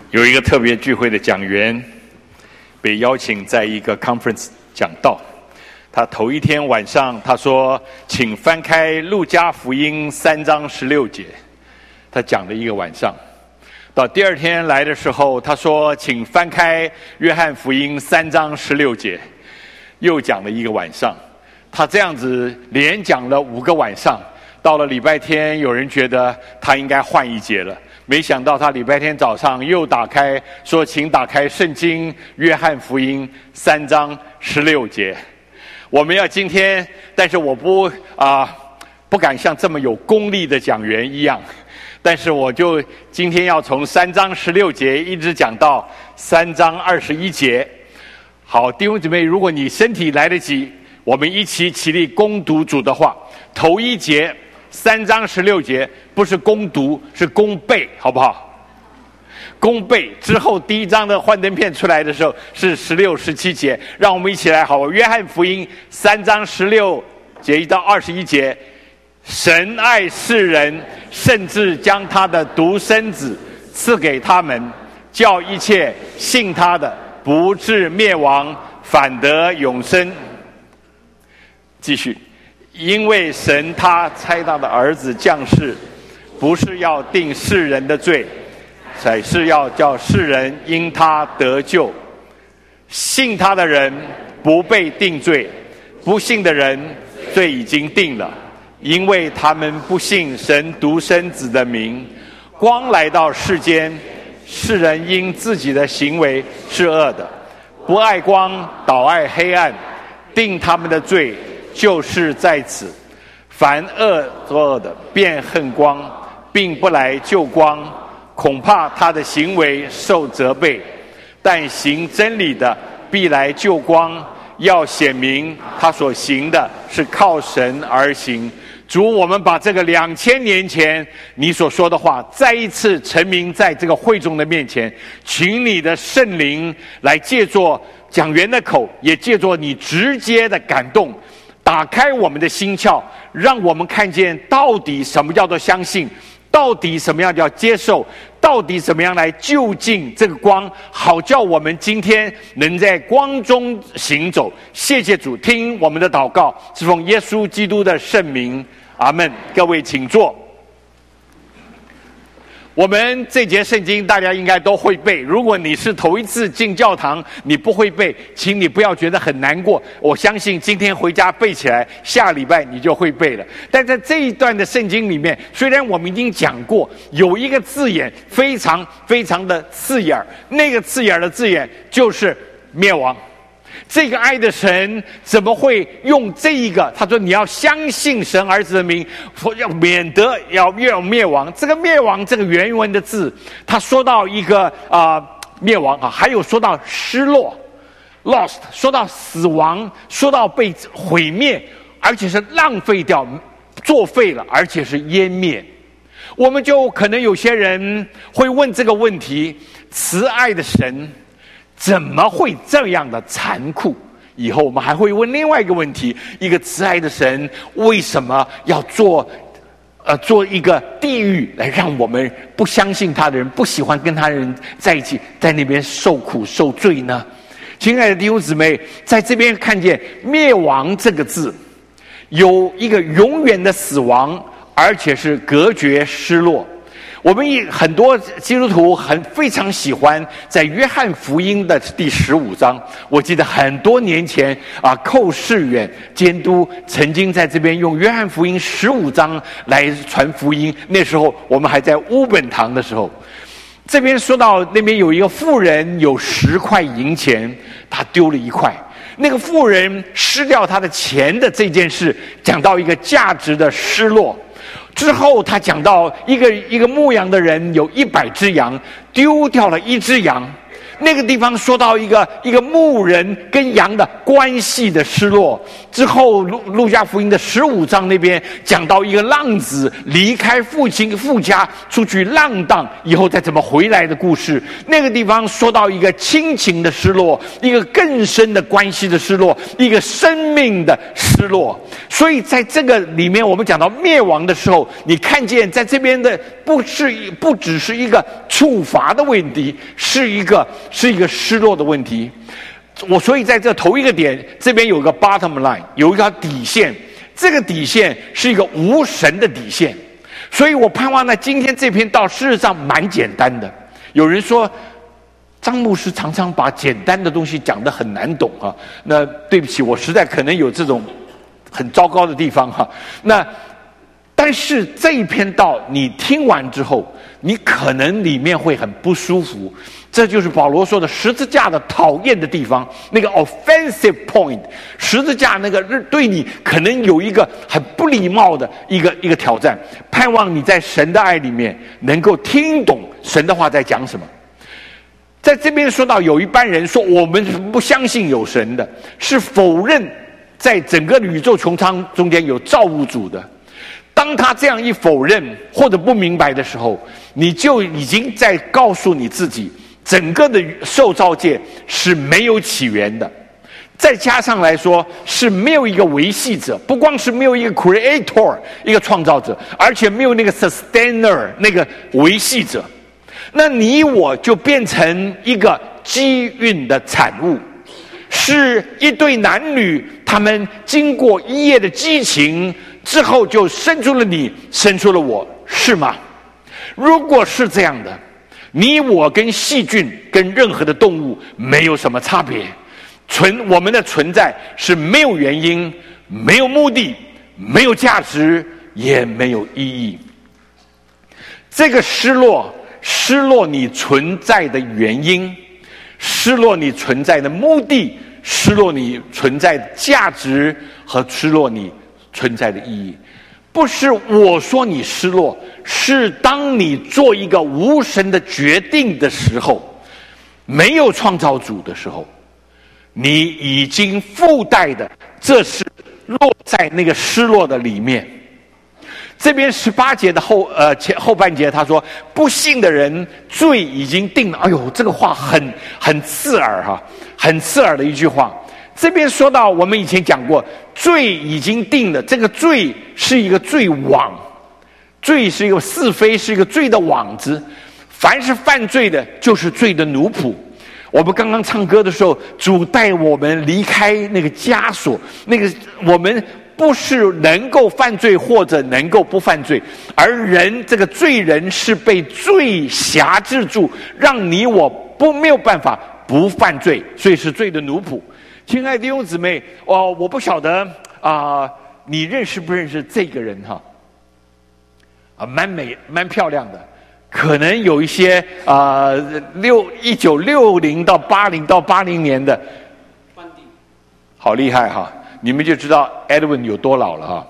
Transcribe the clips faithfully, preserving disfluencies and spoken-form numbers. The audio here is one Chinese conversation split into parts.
有一个特别聚会的讲员被邀请在一个 conference 讲道，他头一天晚上他说请翻开路加福音三章十六节，他讲了一个晚上。到第二天来的时候他说请翻开约翰福音三章十六节，又讲了一个晚上。他这样子连讲了五个晚上，到了礼拜天有人觉得他应该换一节了，没想到他礼拜天早上又打开说请打开圣经约翰福音三章十六节。我们要今天，但是我不啊、呃、不敢像这么有功力的讲员一样，但是我就今天要从三章十六节一直讲到三章二十一节。好，弟兄姊妹，如果你身体来得及，我们一起起立攻读主的话。头一节三章十六节不是攻读，是攻背，好不好？攻背之后第一章的幻灯片出来的时候是十六十七节，让我们一起来好。约翰福音三章十六节一到二十一节，神爱世人，甚至将他的独生子赐给他们，叫一切信他的不至灭亡，反得永生。继续，因为神他差他的儿子降世，不是要定世人的罪，乃是要叫世人因他得救。信他的人不被定罪，不信的人罪已经定了，因为他们不信神独生子的名。光来到世间，世人因自己的行为是恶的，不爱光，倒爱黑暗，定他们的罪就是在此。凡恶作恶的便恨光，并不来救光，恐怕他的行为受责备。但行真理的必来救光，要显明他所行的是靠神而行。主，我们把这个两千年前你所说的话再一次陈明在这个会众的面前，请你的圣灵来借着讲员的口，也借着你直接的感动，打开我们的心窍，让我们看见到底什么叫做相信，到底什么样叫接受，到底怎么样来就近这个光，好叫我们今天能在光中行走。谢谢主，听我们的祷告，是奉耶稣基督的圣名，阿们。各位请坐。我们这节圣经大家应该都会背，如果你是头一次进教堂你不会背，请你不要觉得很难过，我相信今天回家背起来，下礼拜你就会背了。但在这一段的圣经里面，虽然我们已经讲过有一个字眼非常非常的刺眼，那个刺眼的字眼就是灭亡。这个爱的神怎么会用这一个？他说你要相信神儿子的名，要免得要要灭亡。这个灭亡这个原文的字，他说到一个啊、呃、灭亡啊，还有说到失落 lost， 说到死亡，说到被毁灭，而且是浪费掉，作废了，而且是湮灭。我们就可能有些人会问这个问题：慈爱的神怎么会这样的残酷？以后我们还会问另外一个问题：一个慈爱的神为什么要做呃做一个地狱，来让我们不相信他的人，不喜欢跟他人在一起，在那边受苦受罪呢？亲爱的弟兄姊妹，在这边看见灭亡这个字，有一个永远的死亡，而且是隔绝失落。我们也很多基督徒很非常喜欢在约翰福音的第十五章，我记得很多年前啊，寇世远监督曾经在这边用约翰福音十五章来传福音，那时候我们还在乌本堂的时候，这边说到那边有一个妇人有十块银钱，他丢了一块，那个妇人失掉他的钱的这件事，讲到一个价值的失落。之后他讲到一个一个牧羊的人有一百只羊，丢掉了一只羊， 那个地方说到一个一个牧人跟羊的关系的失落。之后路路加福音的十五章那边讲到一个浪子离开父亲父家出去浪荡以后再怎么回来的故事。那个地方说到一个亲情的失落，一个更深的关系的失落，一个生命的失落。所以在这个里面，我们讲到灭亡的时候，你看见在这边的不是不只是一个处罚的问题，是一个是一个失落的问题。我所以在这头一个点，这边有个 bottom line， 有一条底线，这个底线是一个无神的底线。所以我盼望呢，今天这篇道事实上蛮简单的。有人说张牧师常常把简单的东西讲得很难懂啊，那对不起，我实在可能有这种很糟糕的地方哈。那但是这一篇道你听完之后，你可能里面会很不舒服。这就是保罗说的十字架的讨厌的地方，那个 offensive point， 十字架那个对你可能有一个很不礼貌的一个一个挑战。盼望你在神的爱里面能够听懂神的话在讲什么。在这边说到有一般人说我们是不相信有神的，是否认在整个宇宙穹苍中间有造物主的。当他这样一否认或者不明白的时候，你就已经在告诉你自己，整个的受造界是没有起源的。再加上来说，是没有一个维系者，不光是没有一个 creator 一个创造者，而且没有那个 sustainer 那个维系者。那你我就变成一个机运的产物，是一对男女，他们经过一夜的激情之后就生出了你，生出了我，是吗？如果是这样的，你我跟细菌跟任何的动物没有什么差别，存我们的存在是没有原因，没有目的，没有价值，也没有意义。这个失落失落你存在的原因，失落你存在的目的，失落你存在的价值，和失落你存在的意义。不是我说你失落，是当你做一个无神的决定的时候，没有创造主的时候，你已经附带的，这是落在那个失落的里面。这边十八节的后呃前后半节他说，不信的人罪已经定了。哎呦，这个话很很刺耳哈、啊，很刺耳的一句话。这边说到，我们以前讲过，罪已经定了，这个罪是一个罪网，罪是一个是非，是一个罪的网子。凡是犯罪的，就是罪的奴仆。我们刚刚唱歌的时候，主带我们离开那个枷锁，那个我们不是能够犯罪或者能够不犯罪，而人这个罪人是被罪辖制住，让你我不没有办法不犯罪，所以是罪的奴仆。亲爱的弟兄姊妹，哦，我不晓得啊、呃，你认识不认识这个人哈？啊，蛮美蛮漂亮的。可能有一些啊、呃，六一九六零到八零到八零年的，好厉害哈！你们就知道 Edwin 有多老了哈。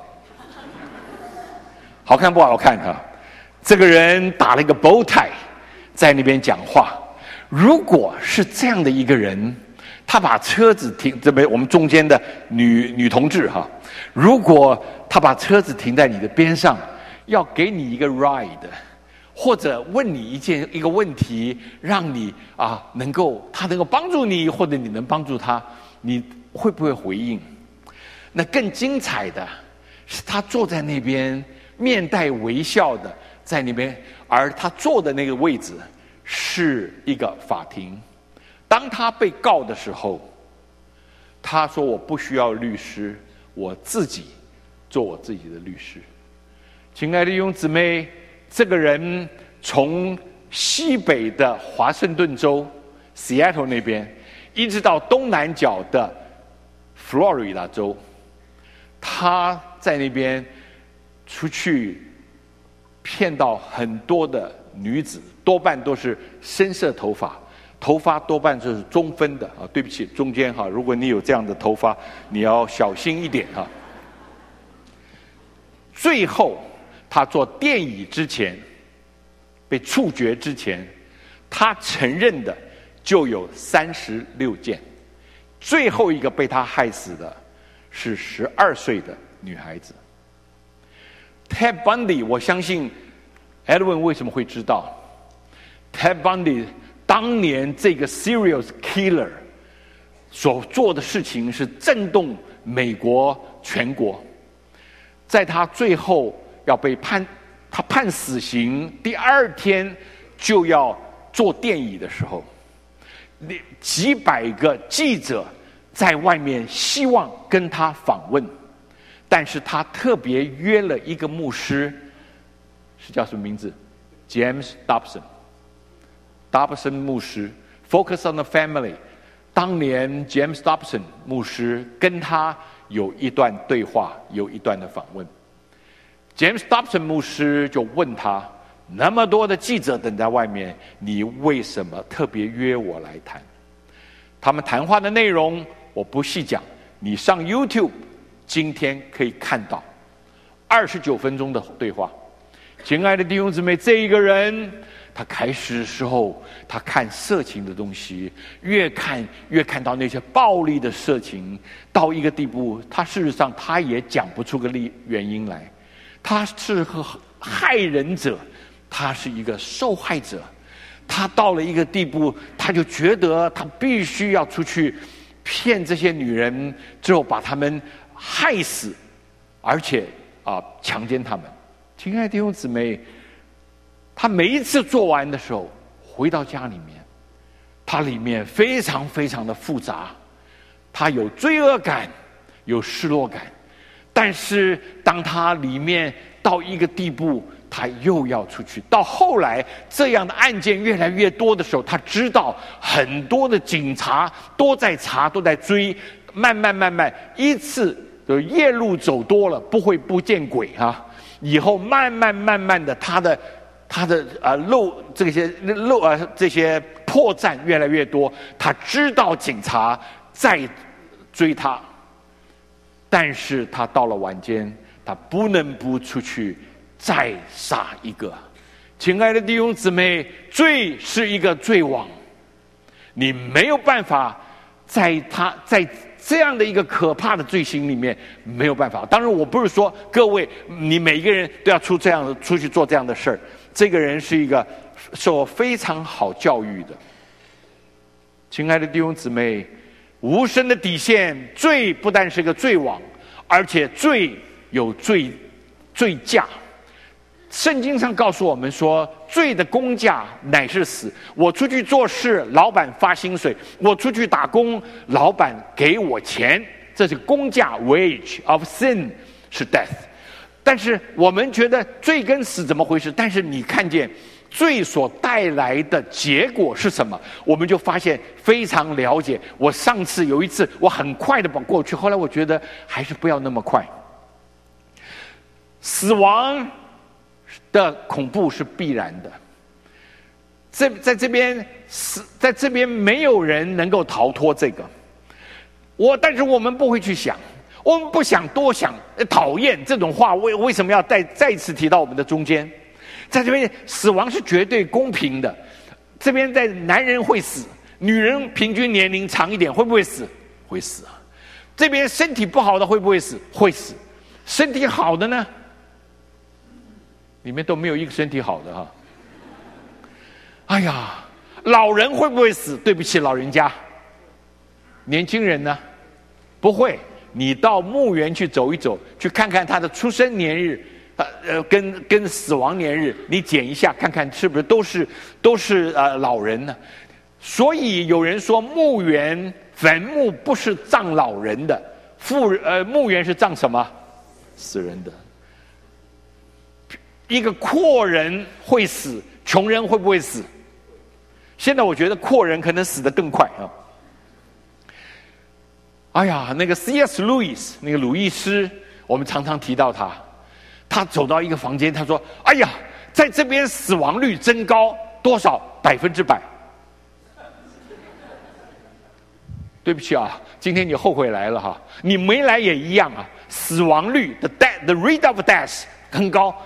好看不好看哈？这个人打了一个 bow tie， 在那边讲话。如果是这样的一个人，他把车子停这边，我们中间的女女同志哈，如果他把车子停在你的边上，要给你一个 ride。或者问你一件一个问题，让你啊能够他能够帮助你，或者你能帮助他，你会不会回应？那更精彩的是，他坐在那边，面带微笑的在那边，而他坐的那个位置是一个法庭。当他被告的时候，他说：“我不需要律师，我自己做我自己的律师。”亲爱的弟兄姊妹。这个人从西北的华盛顿州 Seattle 那边，一直到东南角的佛罗里达州，他在那边出去骗到很多的女子，多半都是深色头发，头发多半就是中分的啊。对不起，中间哈，如果你有这样的头发，你要小心一点哈。最后。他做电椅之前，被处决之前，他承认的就有三十六件，最后一个被他害死的是十二岁的女孩子。Ted Bundy， 我相信 Edwin 为什么会知道 Ted Bundy 当年这个 serial killer 所做的事情是震动美国全国。在他最后要被判，他判死刑第二天就要坐电椅的时候，几百个记者在外面希望跟他访问，但是他特别约了一个牧师，是叫什么名字 ？James Dobson。Dobson 牧师 ，Focus on the Family。当年 James Dobson 牧师跟他有一段对话，有一段的访问。James Dobson 牧师就问他：那么多的记者等在外面，你为什么特别约我来谈？他们谈话的内容我不细讲，你上 YouTube 今天可以看到二十九分钟的对话。亲爱的弟兄姊妹，这一个人他开始的时候，他看色情的东西，越看越看到那些暴力的色情，到一个地步，他事实上他也讲不出个理原因来。他是个害人者，他是一个受害者。他到了一个地步，他就觉得他必须要出去骗这些女人，之后把她们害死，而且啊强奸她们。亲爱的弟兄姊妹，他每一次做完的时候，回到家里面，他里面非常非常的复杂，他有罪恶感，有失落感，但是当他里面到一个地步，他又要出去。到后来这样的案件越来越多的时候，他知道很多的警察都在查，都在追，慢慢慢慢一次就夜路走多了，不会不见鬼啊！以后慢慢慢慢的，他的他的啊漏这些漏啊这些破绽越来越多，他知道警察在追他，但是他到了晚间，他不能不出去再杀一个。亲爱的弟兄姊妹，罪是一个罪网，你没有办法在他在这样的一个可怕的罪行里面没有办法。当然我不是说各位你每一个人都要出这样的出去做这样的事儿，这个人是一个受非常好教育的。亲爱的弟兄姊妹，无声的底线，罪不但是个罪网，而且罪有罪罪价。圣经上告诉我们说，罪的工价乃是死。我出去做事，老板发薪水；我出去打工，老板给我钱，这是工价 ，wage of sin 是 death。但是我们觉得罪跟死怎么回事？但是你看见罪所带来的结果是什么，我们就发现非常了解。我上次有一次，我很快的跑过去，后来我觉得还是不要那么快。死亡的恐怖是必然的，这在这边是在这边没有人能够逃脱这个。我但是我们不会去想，我们不想多想，讨厌这种话，为为什么要再再一次提到我们的中间？在这边死亡是绝对公平的，这边在男人会死，女人平均年龄长一点会不会死？会死啊。这边身体不好的会不会死？会死。身体好的呢？里面都没有一个身体好的哈。哎呀，老人会不会死？对不起，老人家。年轻人呢？不会。你到墓园去走一走，去看看他的出生年日，呃呃，跟跟死亡年日，你检一下，看看是不是都是都是呃老人呢？所以有人说，墓园坟墓不是葬老人的，富呃墓园是葬什么？死人的。一个阔人会死，穷人会不会死？现在我觉得阔人可能死得更快啊！哎呀，那个 C S 路易斯，那个鲁易斯，我们常常提到他。他走到一个房间，他说：“哎呀，在这边死亡率真高，多少？百分之百。”对不起啊，今天你后悔来了哈，你没来也一样啊。死亡率 the death the rate of death 很高。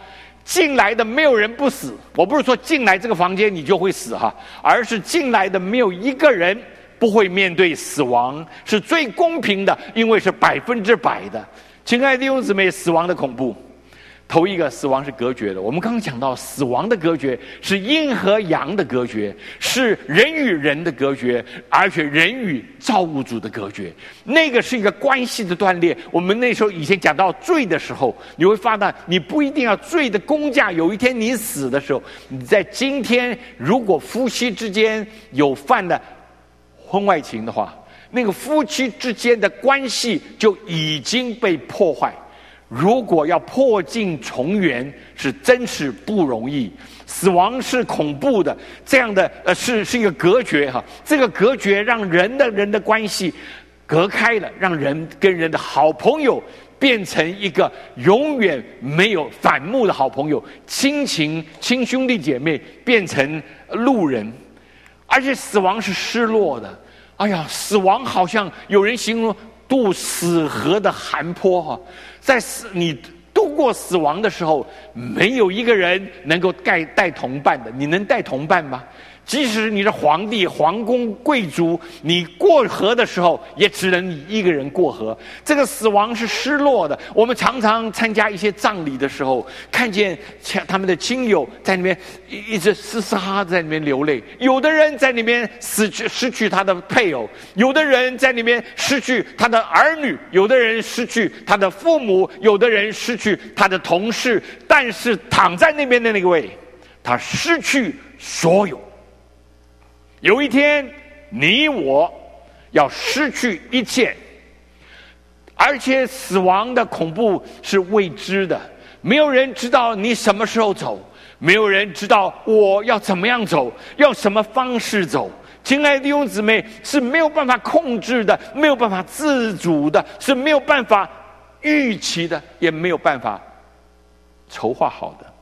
进来的没有人不死。我不是说进来这个房间你就会死哈，而是进来的没有一个人不会面对死亡，是最公平的，因为是百分之百的。亲爱的弟兄姊妹，死亡的恐怖，头一个，死亡是隔绝的。我们刚刚讲到，死亡的隔绝是阴和阳的隔绝，是人与人的隔绝，而且人与造物主的隔绝。那个是一个关系的断裂。我们那时候以前讲到罪的时候，你会发现，你不一定要罪的公价。有一天你死的时候，你在今天，如果夫妻之间有犯了婚外情的话，那个夫妻之间的关系就已经被破坏。如果要破镜重圆，是真是不容易。死亡是恐怖的，这样的呃是是一个隔绝哈。这个隔绝让人的人的关系隔开了，让人跟人的好朋友变成一个永远没有反目的好朋友，亲情亲兄弟姐妹变成路人。而且死亡是失落的。哎呀，死亡好像有人形容渡死河的寒坡哈。在死你度过死亡的时候，没有一个人能够带带同伴的。你能带同伴吗？即使你是皇帝、皇宫、贵族，你过河的时候也只能你一个人过河。这个死亡是失落的。我们常常参加一些葬礼的时候，看见他们的亲友在那边一直嘶嘶哈哈在那边流泪。有的人在那边死去失去他的配偶，有的人在那边失去他的儿女，有的人失去他的父母，有的人失去他的同事。但是躺在那边的那个位，他失去所有。有一天，你我要失去一切，而且死亡的恐怖是未知的，没有人知道你什么时候走，没有人知道我要怎么样走，要什么方式走。亲爱的弟兄姊妹，是没有办法控制的，没有办法自主的，是没有办法预期的，也没有办法筹划好的。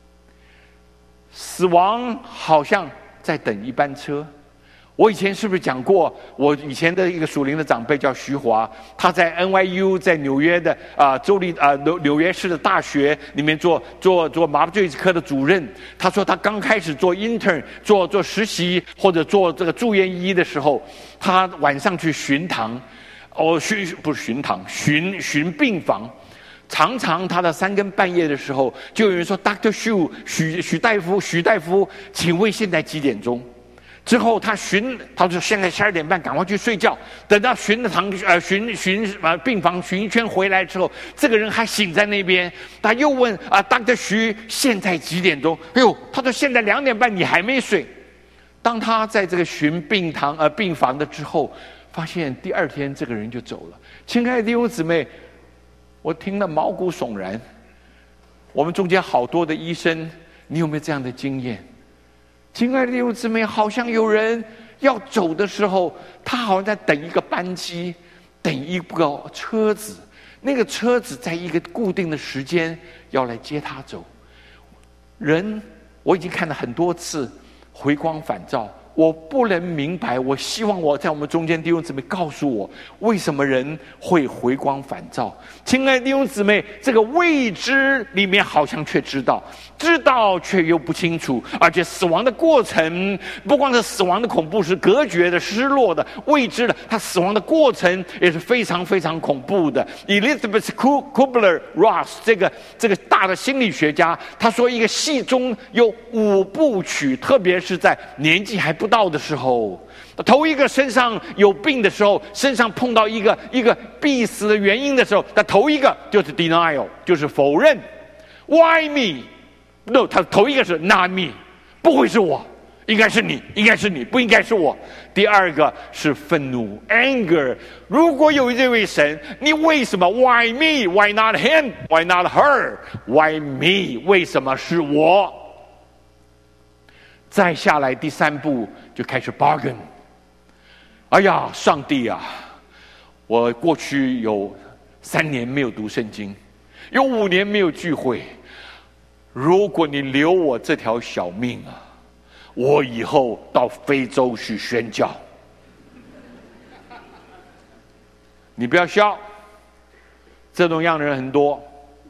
死亡好像在等一班车。我以前是不是讲过，我以前的一个属灵的长辈叫徐华，他在 N Y U 在纽约的啊、呃、州立啊、呃、纽纽约市的大学里面做做做麻醉科的主任。他说他刚开始做 intern 做做实习或者做这个住院医的时候，他晚上去巡堂，哦巡不是巡堂巡巡病房。常常他的三更半夜的时候，就有人说 Doctor Xu 许许大夫许大夫，请问现在几点钟？之后他巡，他说现在十二点半，赶快去睡觉。等到巡的堂呃巡巡呃病房巡一圈回来之后，这个人还醒在那边。他又问啊 ，Doctor 徐，现在几点钟？哎呦，他说现在两点半，你还没睡。当他在这个巡病堂呃病房的之后，发现第二天这个人就走了。亲爱的弟兄姊妹，我听了毛骨悚然。我们中间好多的医生，你有没有这样的经验？亲爱的弟兄姊妹，好像有人要走的时候，他好像在等一个班机，等一个车子，那个车子在一个固定的时间要来接他走。人，我已经看了很多次回光返照，我不能明白，我希望我在我们中间弟兄姊妹告诉我，为什么人会回光返照。亲爱的弟兄姊妹，这个未知里面好像却知道，知道却又不清楚。而且死亡的过程，不光是死亡的恐怖，是隔绝的、失落的、未知的，它死亡的过程也是非常非常恐怖的。 Elizabeth Kubler-Ross 这个这个大的心理学家，他说一个戏中有五部曲，特别是在年纪还不到的时候，头一个身上有病的时候，身上碰到一个一个必死的原因的时候，他头一个就是 denial， 就是否认。 Why me？ No， 他头一个是 not me， 不会是我，应该是你，应该是你，不应该是我。第二个是愤怒 anger， 如果有这位神，你为什么 Why me？ Why not him？ Why not her？ Why me？ 为什么是我？再下来第三步就开始 bargain。 哎呀，上帝啊，我过去有三年没有读圣经，有五年没有聚会，如果你留我这条小命啊，我以后到非洲去宣教。你不要笑，这种样的人很多。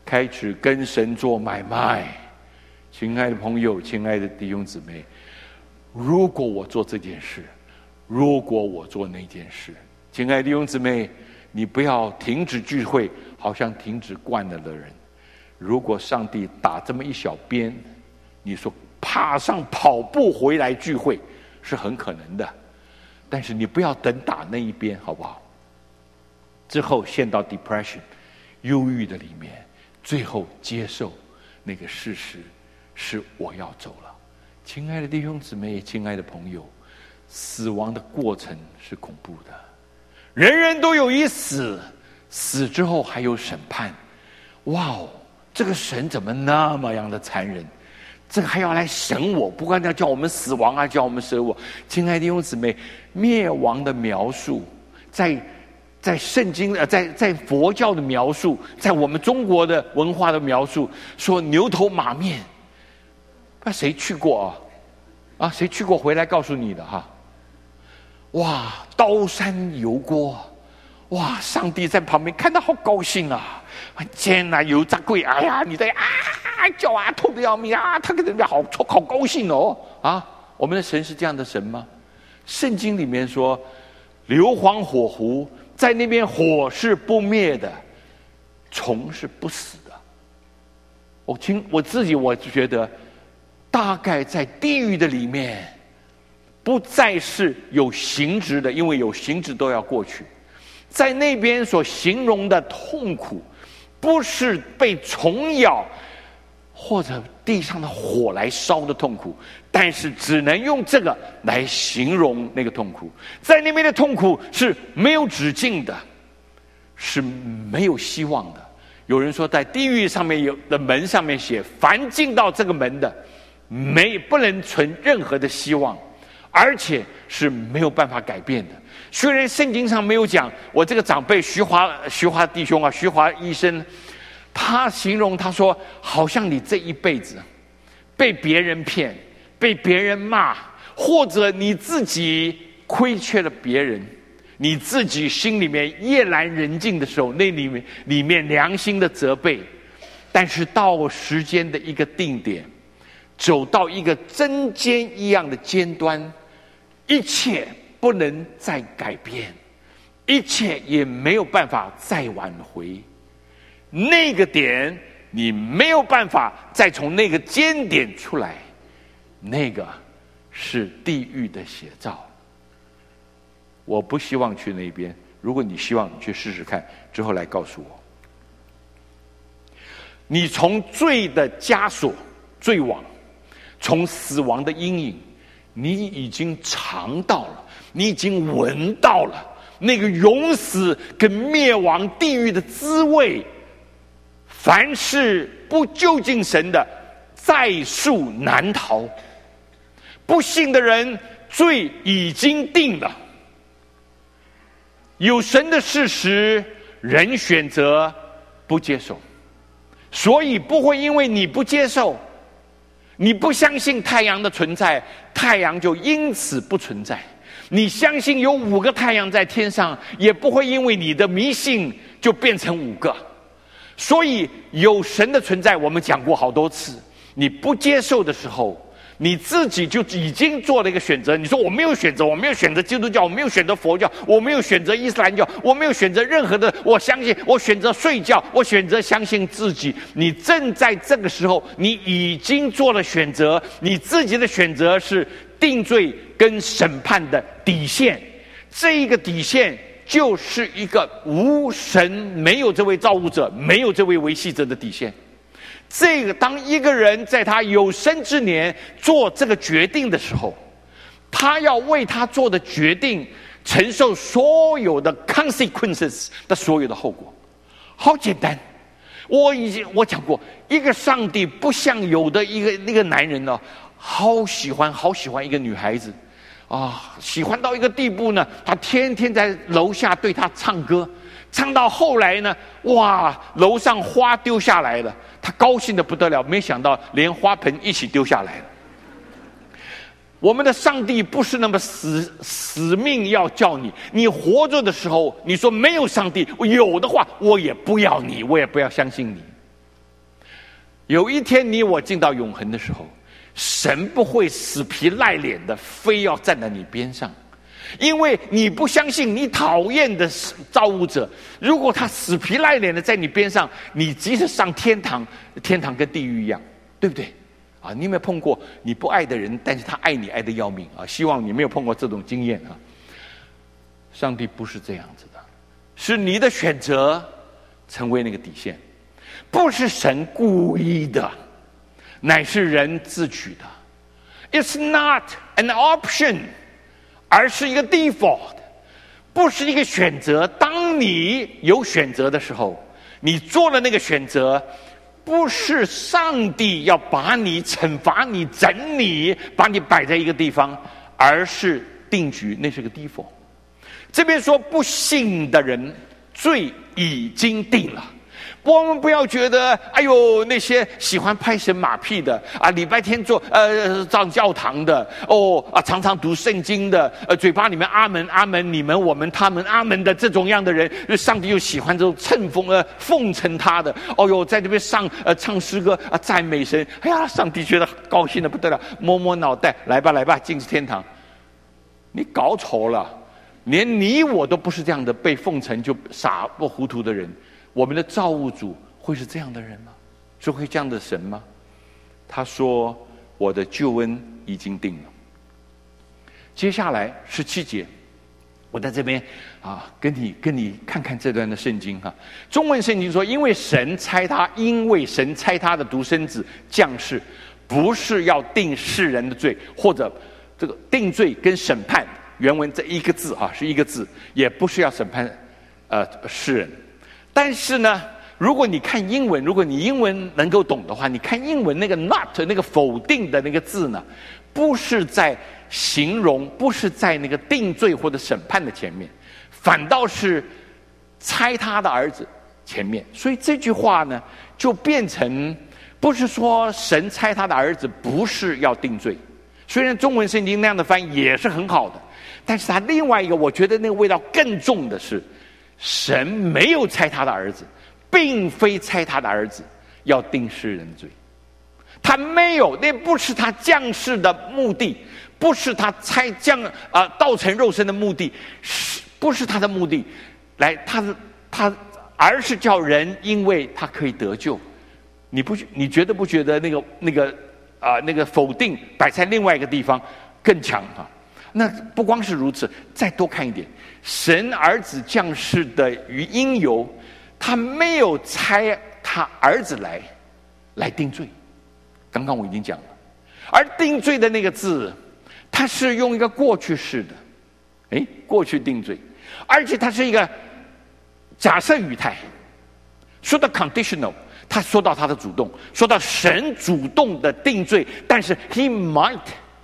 开始跟神做买卖。亲爱的朋友，亲爱的弟兄姊妹，如果我做这件事，如果我做那件事，亲爱的弟兄姊妹，你不要停止聚会，好像停止惯了的人。如果上帝打这么一小鞭，你说爬上跑步回来聚会是很可能的，但是你不要等打那一鞭，好不好？之后陷到 depression 忧郁的里面，最后接受那个事实是我要走了。亲爱的弟兄姊妹，亲爱的朋友，死亡的过程是恐怖的，人人都有一死，死之后还有审判。哇哦，这个神怎么那么样的残忍？这个还要来审我，不光要叫我们死亡啊，叫我们舍我。亲爱的弟兄姊妹，灭亡的描述在在圣经呃，在在佛教的描述，在我们中国的文化的描述，说牛头马面。那谁去过啊？啊，谁去过回来告诉你的哈？哇，刀山油锅，哇，上帝在旁边看到好高兴啊！煎啊，油炸贵，哎呀，你在啊叫啊，痛得要命啊！他跟人家好好高兴哦啊！我们的神是这样的神吗？圣经里面说，硫磺火湖，在那边火是不灭的，虫是不死的。我听我自己，我就觉得，大概在地狱的里面，不再是有形质的，因为有形质都要过去。在那边所形容的痛苦，不是被虫咬或者地上的火来烧的痛苦，但是只能用这个来形容那个痛苦。在那边的痛苦是没有止境的，是没有希望的。有人说，在地狱上面有的门上面写，凡进到这个门的，没不能存任何的希望，而且是没有办法改变的。虽然圣经上没有讲，我这个长辈徐华徐华弟兄啊，徐华医生，他形容他说，好像你这一辈子被别人骗，被别人骂，或者你自己亏缺了别人，你自己心里面夜阑人静的时候，那里面里面良心的责备，但是到时间的一个定点，走到一个针尖一样的尖端，一切不能再改变，一切也没有办法再挽回。那个点你没有办法再从那个尖点出来，那个是地狱的写照。我不希望去那边，如果你希望，你去试试看，之后来告诉我。你从罪的枷锁、罪网，从死亡的阴影，你已经尝到了，你已经闻到了那个永死跟灭亡地狱的滋味。凡是不究竟神的，在树难逃。不信的人，罪已经定了。有神的事实，人选择不接受，所以不会因为你不接受，你不相信太阳的存在，太阳就因此不存在。你相信有五个太阳在天上，也不会因为你的迷信就变成五个。所以有神的存在，我们讲过好多次，你不接受的时候，你自己就已经做了一个选择。你说我没有选择，我没有选择基督教，我没有选择佛教，我没有选择伊斯兰教，我没有选择任何的，我相信我选择睡觉，我选择相信自己。你正在这个时候，你已经做了选择，你自己的选择是定罪跟审判的底线。这一个底线就是一个无神、没有这位造物者、没有这位维系者的底线。这个当一个人在他有生之年做这个决定的时候，他要为他做的决定承受所有的 consequences 的所有的后果。好简单，我已经我讲过，一个上帝不像有的一个那个男人呢，好喜欢好喜欢一个女孩子啊，喜欢到一个地步呢，他天天在楼下对她唱歌，唱到后来呢，哇，楼上花丢下来了，他高兴得不得了，没想到连花盆一起丢下来了。我们的上帝不是那么死死命要叫你，你活着的时候，你说没有上帝，有的话我也不要你，我也不要相信你。 有一天你我进到永恒的时候，神不会死皮赖脸的非要站在你边上，因为你不相信你讨厌的造物者，如果他死皮赖脸的在你边上，你即使上天堂，天堂跟地狱一样，对不对啊？你有没有碰过你不爱的人，但是他爱你爱得要命啊？希望你没有碰过这种经验啊。上帝不是这样子的，是你的选择成为那个底线，不是神故意的，乃是人自取的。 It's not an option， 而是一个 default， 不是一个选择。当你有选择的时候，你做了那个选择，不是上帝要把你惩罚你整你，把你摆在一个地方，而是定局，那是个 default。 这边说不信的人罪已经定了，我们不要觉得哎呦那些喜欢拍神马屁的啊，礼拜天做呃上教堂的哦啊，常常读圣经的，呃嘴巴里面阿门阿门，你们我们他们阿门的这种样的人，上帝又喜欢这种称奉呃奉承他的，哦呦在这边上呃唱诗歌啊赞美神，哎呀上帝觉得高兴的不得了，摸摸脑袋，来吧来吧进天堂。你搞错了，连你我都不是这样的被奉承就傻不糊涂的人。我们的造物主会是这样的人吗？是会这样的神吗？他说我的救恩已经定了。接下来十七节，我在这边啊跟你跟你看看这段的圣经哈、啊。中文圣经说，因为神差他因为神差他的独生子降世，不是要定世人的罪，或者这个定罪跟审判，原文这一个字啊是一个字，也不是要审判呃世人。但是呢，如果你看英文，如果你英文能够懂的话，你看英文那个 not 那个否定的那个字呢，不是在形容，不是在那个定罪或者审判的前面，反倒是猜他的儿子前面。所以这句话呢，就变成不是说神猜他的儿子不是要定罪，虽然中文圣经那样的翻译也是很好的，但是他另外一个我觉得那个味道更重的是，神没有猜他的儿子，并非猜他的儿子要定世人罪，他没有，那不是他降世的目的，不是他猜降啊、呃、道成肉身的目的，是不是他的目的？来，他的他，而是叫人因为他可以得救。你不你觉得不觉得那个那个啊、呃、那个否定摆在另外一个地方更强啊？那不光是如此，再多看一点，神儿子降世的于因由，他没有差他儿子来来定罪。刚刚我已经讲了，而定罪的那个字，它是用一个过去式的，哎，过去定罪，而且它是一个假设语态，说到 conditional， 他说到他的主动，说到神主动的定罪，但是 he might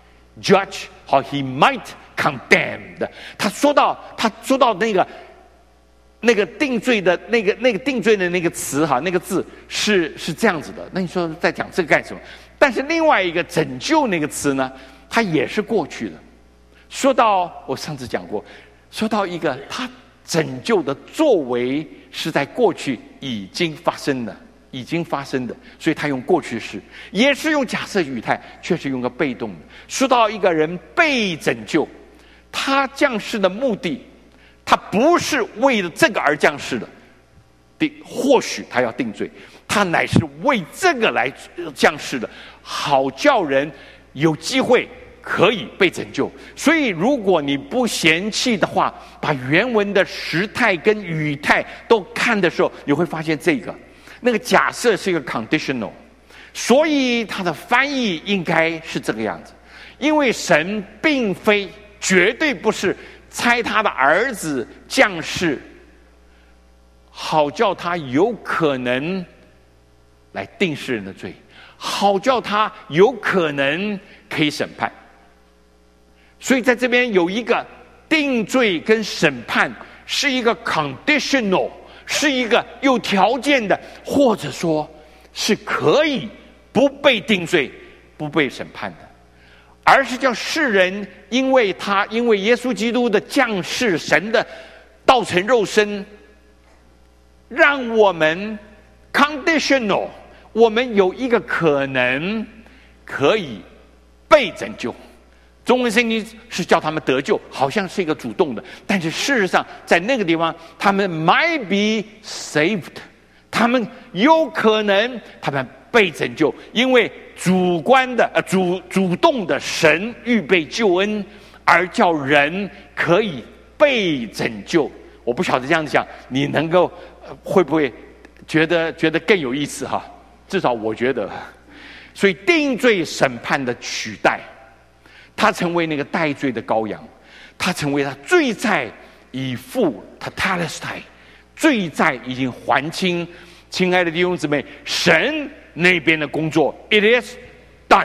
judge or he might condemn 的，他说到他说到那个那个定罪的那个那个定罪的那个词哈，那个字是是这样子的。那你说在讲这个干什么？但是另外一个拯救那个词呢，它也是过去的。说到我上次讲过，说到一个他拯救的作为是在过去已经发生的。已经发生的，所以他用过去式，也是用假设语态，却是用个被动的。说到一个人被拯救，他降世的目的，他不是为了这个而降世的，的或许他要定罪，他乃是为这个来降世的，好叫人有机会可以被拯救。所以如果你不嫌弃的话，把原文的时态跟语态都看的时候，你会发现这个那个假设是一个 conditional， 所以它的翻译应该是这个样子。因为神并非绝对不是猜他的儿子降世，好叫他有可能来定世人的罪，好叫他有可能可以审判。所以在这边有一个定罪跟审判是一个 conditional，是一个有条件的，或者说是可以不被定罪、不被审判的，而是叫世人因为他因为耶稣基督的降世，神的道成肉身，让我们 conditional， 我们有一个可能可以被拯救。中文圣经是叫他们得救，好像是一个主动的，但是事实上在那个地方他们 might be saved， 他们有可能他们被拯救，因为主观的呃主主动的神预备救恩，而叫人可以被拯救。我不晓得这样子讲你能够、呃、会不会觉得觉得更有意思哈？至少我觉得。所以定罪审判的取代，他成为那个代罪的羔羊，他成为他罪债已付，他 Tetelestai， 罪债已经还清。亲爱的弟兄姊妹，神那边的工作 it is done，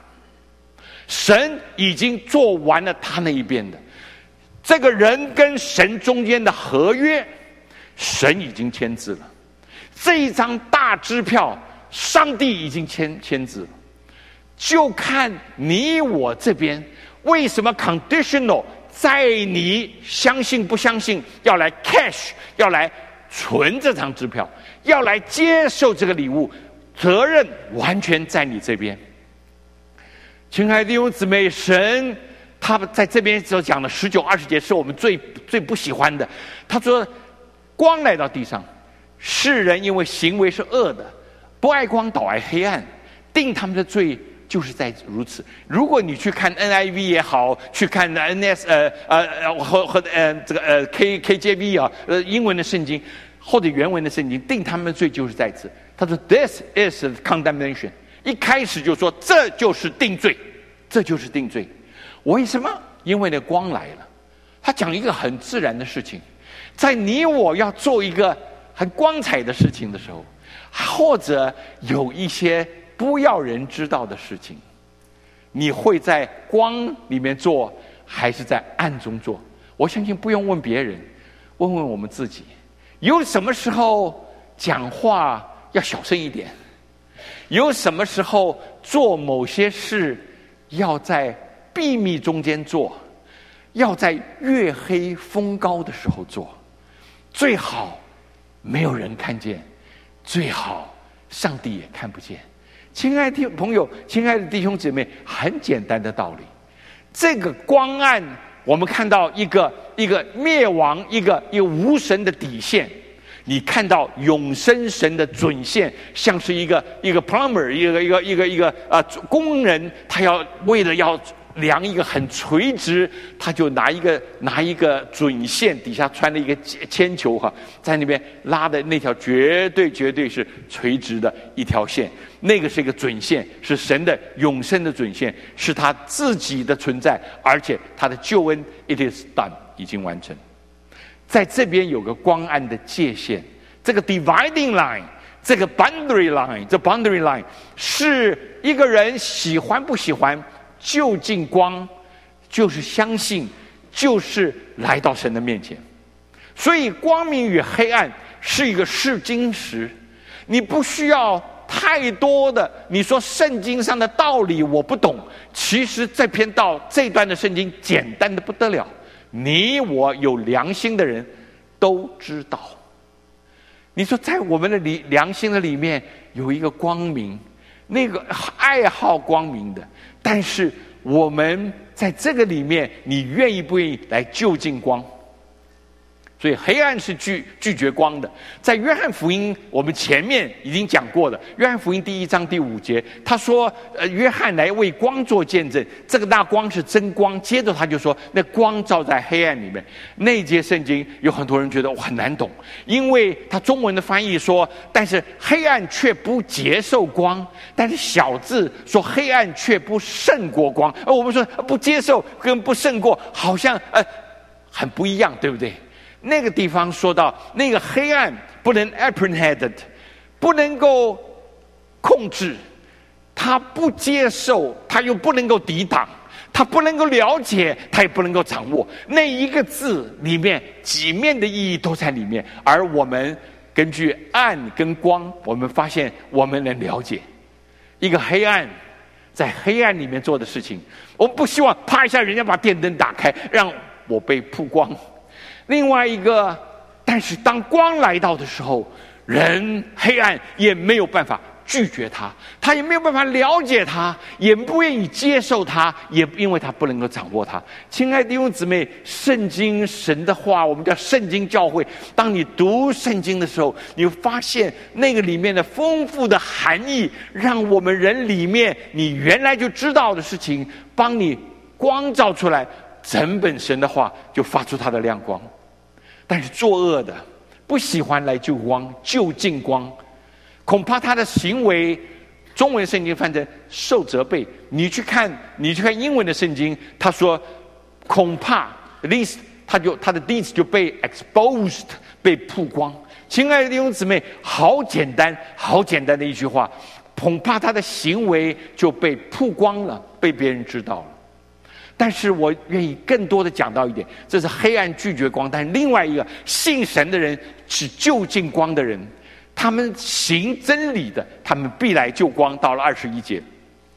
神已经做完了他那一边的。这个人跟神中间的合约，神已经签字了。这一张大支票，上帝已经签签字了，就看你我这边为什么 conditional， 在你相信不相信，要来 cash， 要来存这张支票，要来接受这个礼物，责任完全在你这边。亲爱的弟兄姊妹，神他在这边所讲的十九、二十节是我们最最不喜欢的。他说，光来到地上，世人因为行为是恶的，不爱光倒爱黑暗，定他们的罪就是在如此。如果你去看 N I V 也好，去看 N S 呃呃和和呃这个呃 K K J V 啊呃英文的圣经或者原文的圣经，定他们的罪就是在此。他说 This is condemnation， 一开始就说这就是定罪，这就是定罪。为什么？因为那光来了。他讲一个很自然的事情，在你我要做一个很光彩的事情的时候，或者有一些不要人知道的事情，你会在光里面做还是在暗中做？我相信不用问别人，问问我们自己，有什么时候讲话要小声一点，有什么时候做某些事要在秘密中间做，要在月黑风高的时候做，最好没有人看见，最好上帝也看不见。亲爱的朋友，亲爱的弟兄姐妹，很简单的道理。这个光暗，我们看到一个一个灭亡，一个一个无神的底线。你看到永生神的准线，像是一个一个 plumber， 一个一个一个一个呃工人，他要为了要量一个很垂直，他就拿一个拿一个准线，底下穿了一个铅球哈，在那边拉的那条绝对绝对是垂直的一条线，那个是一个准线，是神的永生的准线，是他自己的存在，而且他的救恩 it is done 已经完成。在这边有个光暗的界限，这个 dividing line， 这个 boundary line， 这 boundary line 是一个人喜欢不喜欢就近光，就是相信，就是来到神的面前。所以光明与黑暗是一个试金石，你不需要太多的，你说圣经上的道理我不懂，其实这篇道这段的圣经简单的不得了，你我有良心的人都知道。你说在我们的里良心的里面有一个光明，那个爱好光明的，但是我们在这个里面，你愿意不愿意来就近光？所以黑暗是拒拒绝光的。在约翰福音我们前面已经讲过的，约翰福音第一章第五节，他说呃，约翰来为光做见证，这个大光是真光。接着他就说那光照在黑暗里面。那一节圣经有很多人觉得我很难懂，因为他中文的翻译说但是黑暗却不接受光，但是小字说黑暗却不胜过光。而我们说不接受跟不胜过好像呃很不一样，对不对？那个地方说到那个黑暗不能 apprehended， 不能够控制，他不接受，他又不能够抵挡，他不能够了解，他也不能够掌握。那一个字里面几面的意义都在里面，而我们根据暗跟光，我们发现我们能了解一个黑暗在黑暗里面做的事情。我们不希望啪一下人家把电灯打开让我被曝光。另外一个，但是当光来到的时候，人黑暗也没有办法拒绝他，他也没有办法了解他，也不愿意接受他，也因为他不能够掌握他。亲爱的弟兄姊妹，圣经神的话，我们叫圣经教会，当你读圣经的时候，你会发现那个里面的丰富的含义，让我们人里面你原来就知道的事情，帮你光照出来，整本神的话就发出它的亮光。但是作恶的不喜欢来就光，就近光，恐怕他的行为，中文圣经翻成受责备。你去看，你去看英文的圣经，他说恐怕 at least 他就他的 deeds 就被 exposed 被曝光。亲爱的弟兄姊妹，好简单，好简单的一句话，恐怕他的行为就被曝光了，被别人知道了。但是我愿意更多的讲到一点，这是黑暗拒绝光，但是另外一个信神的人是就近光的人，他们行真理的，他们必来就光。到了二十一节，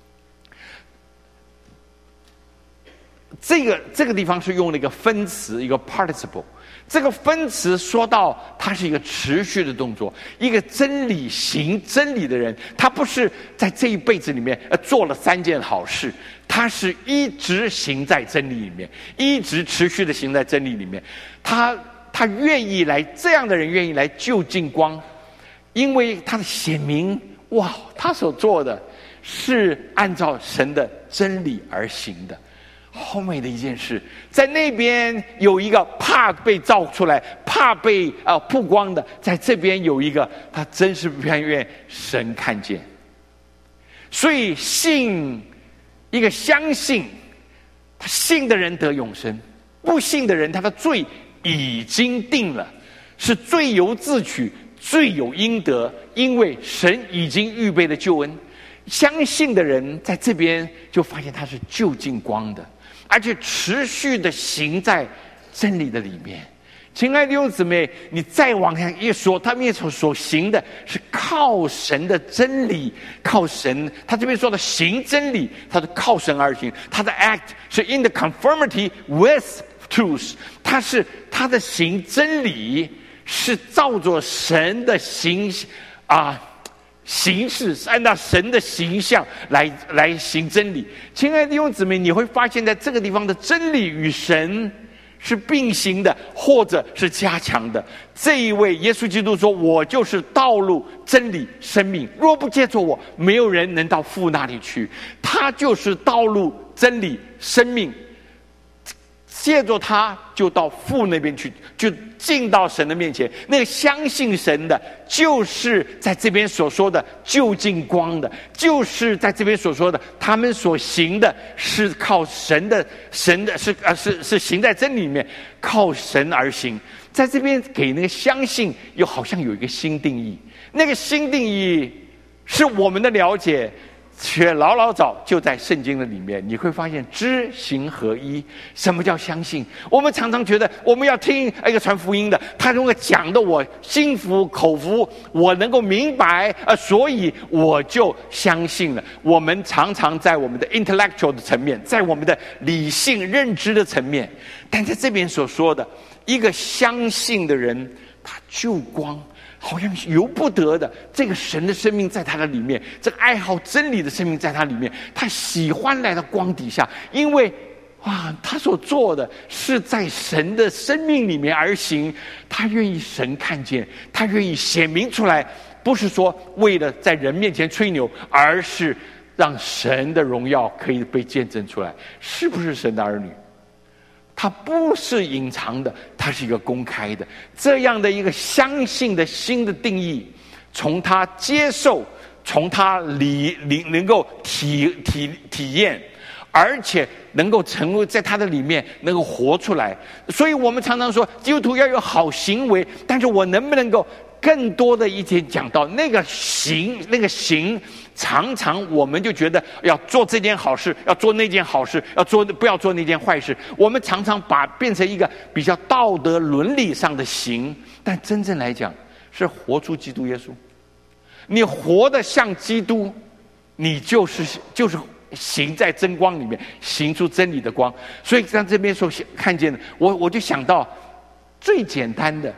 这个这个地方是用了一个分词，一个 participle。这个分词说到它是一个持续的动作，一个真理行真理的人，他不是在这一辈子里面呃做了三件好事，他是一直行在真理里面，一直持续的行在真理里面。他他愿意来，这样的人愿意来就近光，因为他的显明，哇，他所做的是按照神的真理而行的。后面的一件事，在那边有一个怕被照出来，怕被呃曝光的，在这边有一个他真是不愿神看见。所以信一个相信，他信的人得永生，不信的人他的罪已经定了，是罪由自取，罪有应得，因为神已经预备了救恩。相信的人在这边就发现他是就近光的，而且持续的行在真理的里面。亲爱的弟兄姊妹，你再往下一说，他们所所行的是靠神的真理，靠神。他这边说的行真理，他是靠神而行，他的 act 是 in the conformity with truth， 他是他的行真理是照着神的形啊。形式是按照神的形象来来行真理。亲爱的弟兄姊妹，你会发现在这个地方的真理与神是并行的，或者是加强的。这一位耶稣基督说，我就是道路真理生命，若不借着我，没有人能到父那里去。他就是道路真理生命，借着他就到父那边去，就进到神的面前。那个相信神的，就是在这边所说的就近光的，就是在这边所说的他们所行的是靠神的，神的是呃是是行在真理里面，靠神而行。在这边给那个相信又好像有一个新定义，那个新定义是我们的了解，却老老早就在圣经的里面。你会发现知行合一。什么叫相信？我们常常觉得我们要听一个传福音的，他如果讲的我心服口服，我能够明白，呃，所以我就相信了。我们常常在我们的 intellectual 的层面，在我们的理性认知的层面，但在这边所说的一个相信的人，他就光好像由不得的，这个神的生命在他的里面，这个爱好真理的生命在他里面，他喜欢来到光底下，因为哇，他所做的是在神的生命里面而行，他愿意神看见，他愿意显明出来，不是说为了在人面前吹牛，而是让神的荣耀可以被见证出来。是不是神的儿女？它不是隐藏的，它是一个公开的。这样的一个相信的新的定义，从他接受，从他里里能够体体体验，而且能够成为在他的里面能够活出来。所以我们常常说基督徒要有好行为，但是我能不能够更多的一点讲到那个行，那个行常常我们就觉得要做这件好事，要做那件好事，要做不要做那件坏事。我们常常把变成一个比较道德伦理上的行，但真正来讲是活出基督耶稣。你活得像基督，你就是就是行在真光里面，行出真理的光。所以在这边所看见的，我我就想到最简单的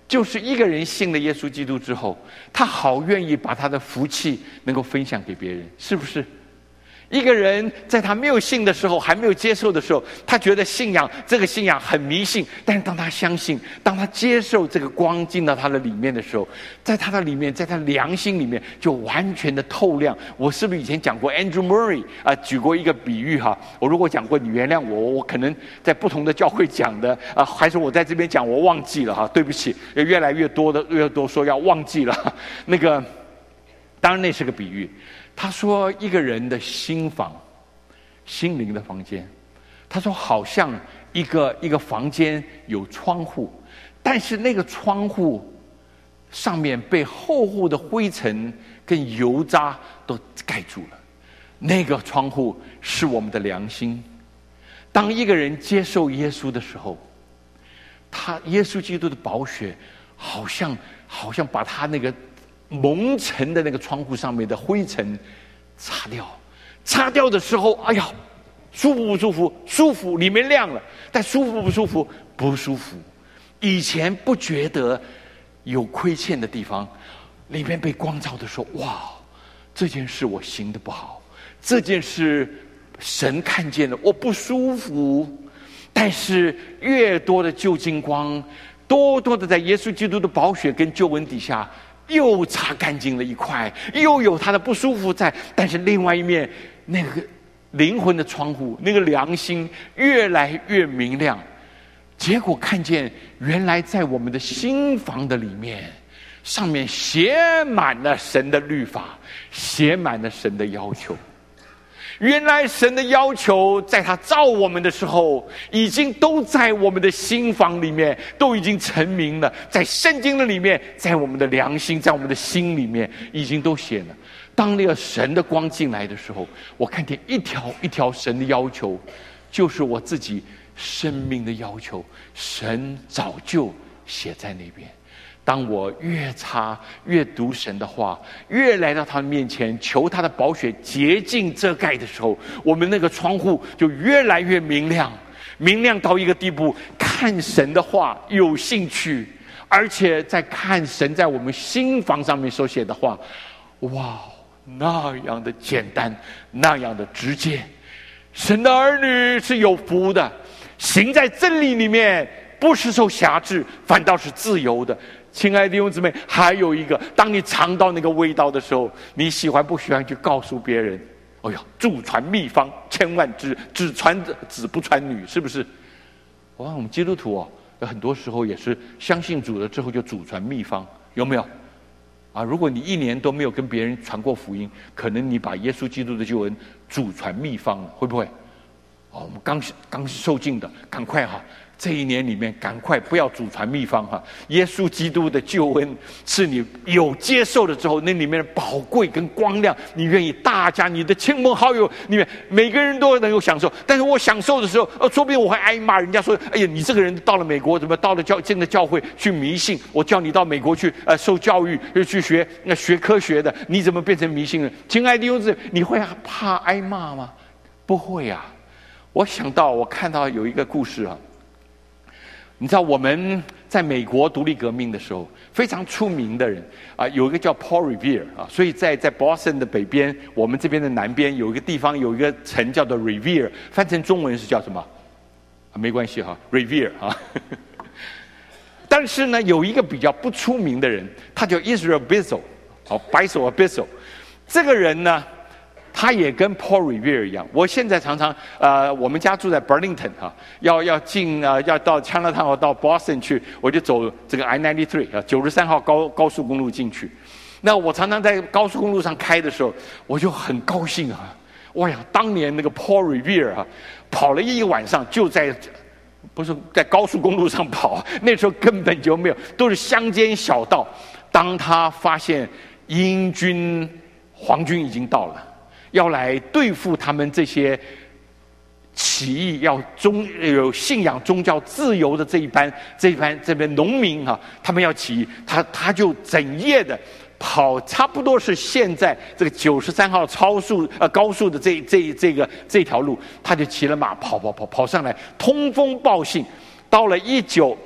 就是一个人信了耶稣基督之后，他好愿意把他的福气能够分享给别人，是不是？一个人在他没有信的时候，还没有接受的时候，他觉得信仰这个信仰很迷信。但是当他相信，当他接受这个光进到他的里面的时候，在他的里面，在他良心里面就完全的透亮。我是不是以前讲过 Andrew Murray 啊、呃，举过一个比喻哈？我如果讲过，你原谅我，我可能在不同的教会讲的啊、呃，还是我在这边讲，我忘记了哈，对不起，越来越多的越多说要忘记了那个，当然那是个比喻。他说一个人的心房，心灵的房间，他说好像一个一个房间有窗户，但是那个窗户上面被厚厚的灰尘跟油渣都盖住了。那个窗户是我们的良心。当一个人接受耶稣的时候，他耶稣基督的宝血好像好像把他那个蒙尘的那个窗户上面的灰尘擦掉，擦掉的时候，哎呀，舒服不舒服？舒服，里面亮了。但舒服不舒服？不舒服。以前不觉得有亏欠的地方，里面被光照的时候，哇，这件事我行得不好，这件事神看见了，我不舒服。但是越多的救金光，多多的在耶稣基督的宝血跟救恩底下，又擦干净了一块，又有他的不舒服在，但是另外一面那个灵魂的窗户，那个良心越来越明亮。结果看见原来在我们的心房的里面，上面写满了神的律法，写满了神的要求。原来神的要求在他造我们的时候，已经都在我们的心房里面，都已经成名了，在圣经的里面，在我们的良心，在我们的心里面已经都写了。当那个神的光进来的时候，我看见一条一条神的要求，就是我自己生命的要求，神早就写在那边。当我越擦越读神的话，越来到他面前求他的宝血洁净遮盖的时候，我们那个窗户就越来越明亮，明亮到一个地步，看神的话有兴趣，而且在看神在我们心房上面所写的话，哇，那样的简单，那样的直接。神的儿女是有福的，行在真理里面，不是受辖制，反倒是自由的。亲爱的弟兄姊妹，还有一个，当你尝到那个味道的时候，你喜欢不喜欢去告诉别人？哎呀，祖传秘方，千万只只传子不传女，是不是？哇，我们基督徒哦，很多时候也是相信主了之后就祖传秘方，有没有？啊，如果你一年都没有跟别人传过福音，可能你把耶稣基督的救恩祖传秘方了，会不会？哦，我们刚刚受尽的，赶快哈！这一年里面，赶快不要祖传秘方哈！耶稣基督的救恩是你有接受了之后，那里面的宝贵跟光亮，你愿意大家你的亲朋好友里面每个人都能够享受。但是我享受的时候，呃，说不定我会挨骂，人家说：“哎呀，你这个人到了美国，怎么到了教进了教会去迷信？我叫你到美国去呃受教育，去学那、呃、学科学的，你怎么变成迷信了？”亲爱的弟兄姊妹，你会怕挨骂吗？不会啊！我想到我看到有一个故事啊。你知道我们在美国独立革命的时候，非常出名的人啊，有一个叫 Paul Revere 啊，所以在在 Boston 的北边，我们这边的南边有一个地方有一个城叫做 Revere， 翻成中文是叫什么？啊，没关系哈 ，Revere 啊。但是呢，有一个比较不出名的人，他叫 Israel Bissell， 好 ，Bissell Bissell， 这个人呢。他也跟 Paul Revere 一样，我现在常常呃，我们家住在 Burlington 哈、啊，要要进啊、呃，要到 Chinatown 或到 Boston 去，我就走这个 I ninety-three 啊，九十三号高高速公路进去。那我常常在高速公路上开的时候，我就很高兴啊！哇呀，当年那个 Paul Revere 啊，跑了一晚上，就在不是在高速公路上跑，那时候根本就没有，都是乡间小道。当他发现英军皇军已经到了。要来对付他们这些起义，要宗有信仰宗教自由的这一班这一班这边农民啊，他们要起义，他他就整夜的跑，差不多是现在这个九十三号超速呃高速的这这这个这条路，他就骑了马跑跑跑跑上来，通风报信。到了一九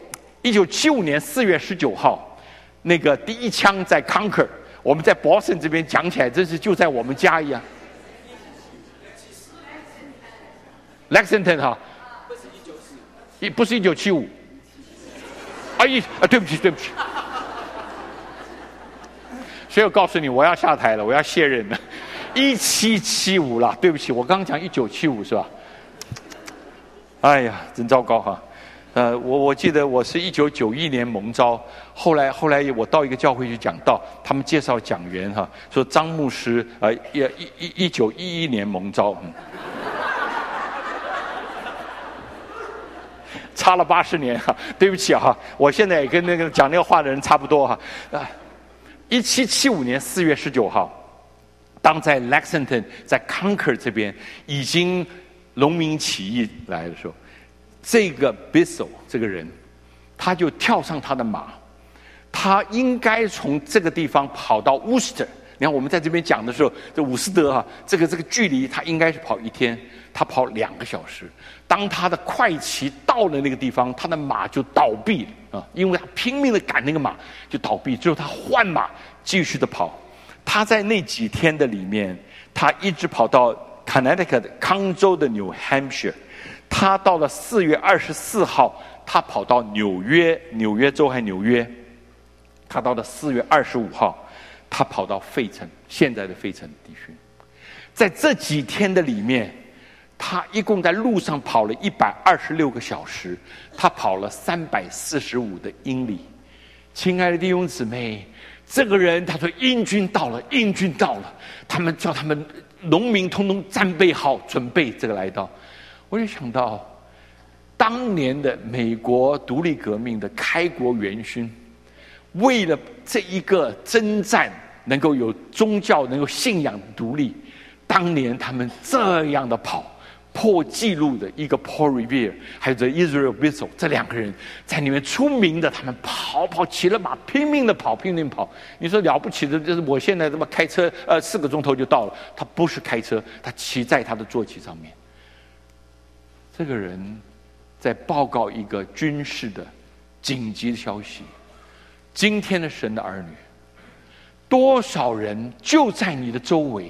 一九七五年四月十九号，那个第一枪在 Concord， 我们在 Boston 这边讲起来，真是就在我们家一样。Lexington 哈，不是一九四，不是一九七五。啊一啊，对不起对不起。所以我告诉你，我要下台了，我要卸任了。一七七五了，对不起，我刚刚讲一九七五是吧？哎呀，真糟糕哈！呃，我我记得我是一九九一年蒙召，后来后来我到一个教会去讲道，他们介绍讲员哈，说张牧师呃一一一一九一一年蒙召，嗯，差了八十年哈，对不起哈，我现在也跟那个讲那个话的人差不多哈。啊，一七七五年四月十九号，当在 Lexington 在 Concord 这边已经农民起义来的时候，这个 Bissell 这个人，他就跳上他的马，他应该从这个地方跑到 Worcester。你看我们在这边讲的时候，这伍斯德啊，这个这个距离他应该是跑一天，他跑两个小时。当他的快骑到了那个地方，他的马就倒闭了啊，因为他拼命的赶那个马就倒闭，之后他换马继续的跑。他在那几天的里面，他一直跑到 Connecticut 康州的 New Hampshire， 他到了四月二十四号，他跑到纽约，纽约州还纽约，他到了四月二十五号，他跑到费城，现在的费城地区。在这几天的里面，他一共在路上跑了一百二十六个小时，他跑了三百四十五的英里。亲爱的弟兄姊妹，这个人他说英军到了，英军到了，他们叫他们农民通通战备好，准备这个来到。我就想到当年的美国独立革命的开国元勋，为了这一个征战能够有宗教能够信仰独立，当年他们这样的跑，破纪录的一个 Paul Revere， 还有这 Israel Bissell， 这两个人在里面出名的，他们跑跑骑了马，拼命的跑，拼命跑。你说了不起的，就是我现在这么开车，呃，四个钟头就到了。他不是开车，他骑在他的坐骑上面。这个人在报告一个军事的紧急的消息：今天的神的儿女，多少人就在你的周围。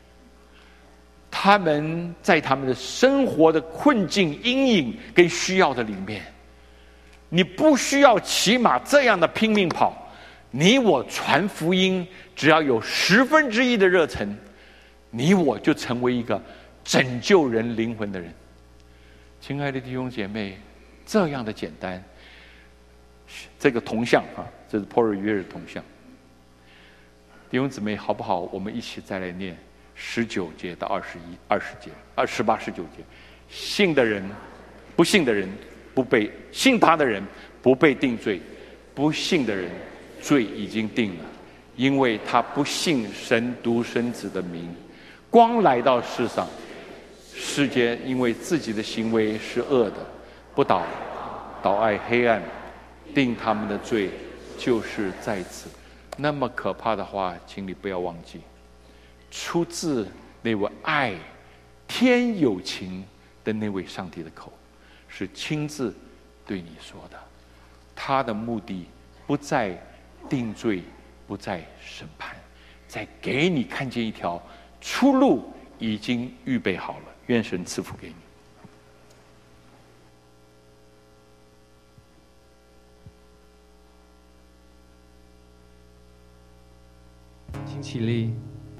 他们在他们的生活的困境、阴影跟需要的里面，你不需要骑马这样的拼命跑，你我传福音，只要有十分之一的热忱，你我就成为一个拯救人灵魂的人。亲爱的弟兄姐妹，这样的简单。这个铜像啊，这是 Paul Revere 的铜像。弟兄姊妹，好不好？我们一起再来念十九节到二十一、二十节、二十八、十九节。信的人，不信的人不被信他的人不被定罪，不信的人罪已经定了，因为他不信神独生子的名，光来到世上，世间因为自己的行为是恶的，不倒倒爱黑暗，定他们的罪就是在此。那么可怕的话，请你不要忘记，出自那位爱天有情的那位上帝的口，是亲自对你说的。他的目的不在定罪，不在审判，在给你看见一条出路，已经预备好了。愿神赐福给你。 请起立。